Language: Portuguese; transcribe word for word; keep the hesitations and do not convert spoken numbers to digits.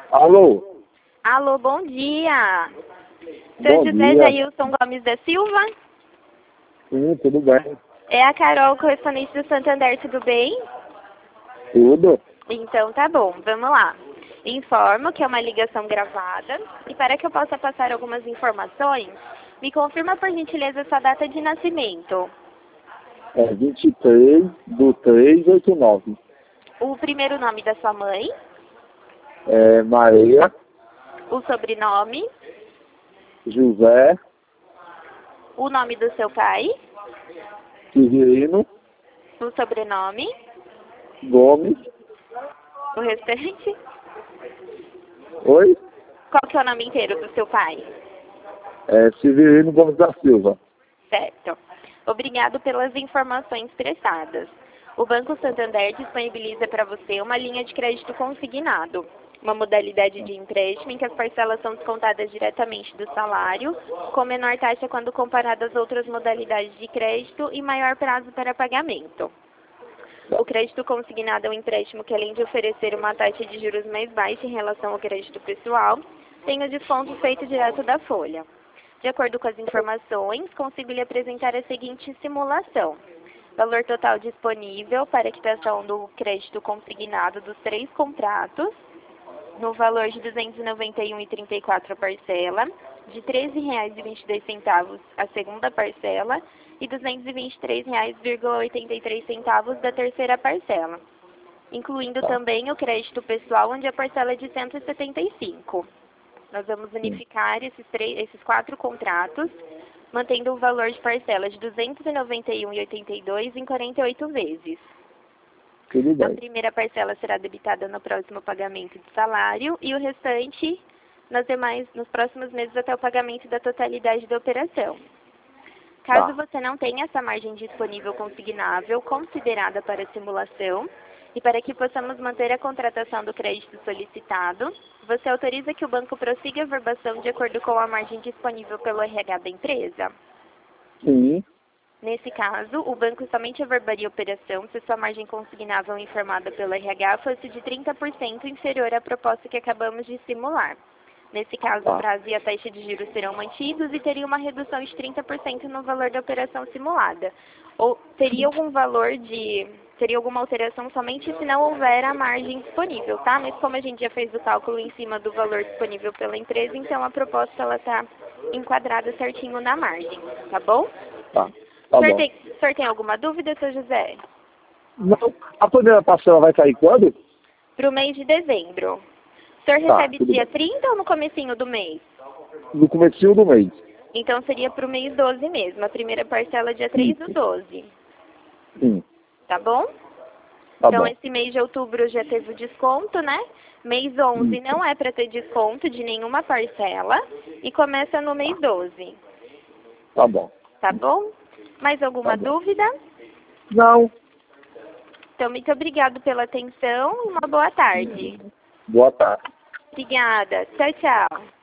Alô? Alô, bom dia. Seu Bom José dia. Jailson Gomes da Silva? Sim, tudo bem. É a Carol, correspondente do Santander, tudo bem? Tudo? Então tá bom, vamos lá. Informo que é uma ligação gravada e para que eu possa passar algumas informações, me confirma por gentileza sua data de nascimento. É vinte e três do três oito nove. O primeiro nome da sua mãe, É Maria, o sobrenome, José, o nome do seu pai, Severino, o sobrenome, Gomes. o restante. Oi? Qual que é o nome inteiro do seu pai? É Severino Gomes da Silva. Certo. Obrigado pelas informações prestadas. O Banco Santander disponibiliza para você uma linha de crédito consignado, uma modalidade de empréstimo em que as parcelas são descontadas diretamente do salário, com menor taxa quando comparado às outras modalidades de crédito e maior prazo para pagamento. O crédito consignado é um empréstimo que, além de oferecer uma taxa de juros mais baixa em relação ao crédito pessoal, tem o desconto feito direto da folha. De acordo com as informações, consigo lhe apresentar a seguinte simulação. Valor total disponível para a quitação do crédito consignado dos três contratos, no valor de duzentos e noventa e um reais e trinta e quatro centavos a parcela, de treze reais e vinte e dois centavos a segunda parcela e duzentos e vinte e três reais e oitenta e três centavos da terceira parcela, incluindo também o crédito pessoal, onde a parcela é de cento e setenta e cinco reais. Nós vamos unificar esses, três, esses quatro contratos, mantendo o valor de parcela de duzentos e noventa e um reais e oitenta e dois centavos em quarenta e oito vezes. Tudo A bem. primeira parcela será debitada no próximo pagamento de salário e o restante nas demais, nos próximos meses até o pagamento da totalidade da operação. Caso Tá. você não tenha essa margem disponível consignável considerada para a simulação, e para que possamos manter a contratação do crédito solicitado, você autoriza que o banco prossiga a verbação de acordo com a margem disponível pelo R H da empresa? Sim. Nesse caso, o banco somente averbaria a operação se sua margem consignável informada pelo R H fosse de trinta por cento inferior à proposta que acabamos de simular. Nesse caso, o Tá. prazo e a taxa de juros serão mantidos e teria uma redução de trinta por cento no valor da operação simulada. Ou teria algum valor de... teria alguma alteração somente se não houver a margem disponível, tá? Mas como a gente já fez o cálculo em cima do valor disponível pela empresa, então a proposta ela está enquadrada certinho na margem, tá bom? Tá. O Tá senhor bom. tem, o senhor tem alguma dúvida, seu José? Não, a primeira parcela vai cair quando? Para o mês de dezembro. O senhor Tá, recebe tudo dia bem. trinta ou no comecinho do mês? No comecinho do mês. Então seria para o mês doze mesmo. A primeira parcela dia três do Isso. doze. Sim. Tá bom? Tá Então bom. esse mês de outubro já teve o desconto, né? Mês onze Isso. não é para ter desconto de nenhuma parcela. E começa no mês doze. Tá bom. Tá bom? Mais Tá alguma bom. dúvida? Não. Então, muito obrigado pela atenção e uma boa tarde. Boa tarde. Obrigada. Tchau, tchau.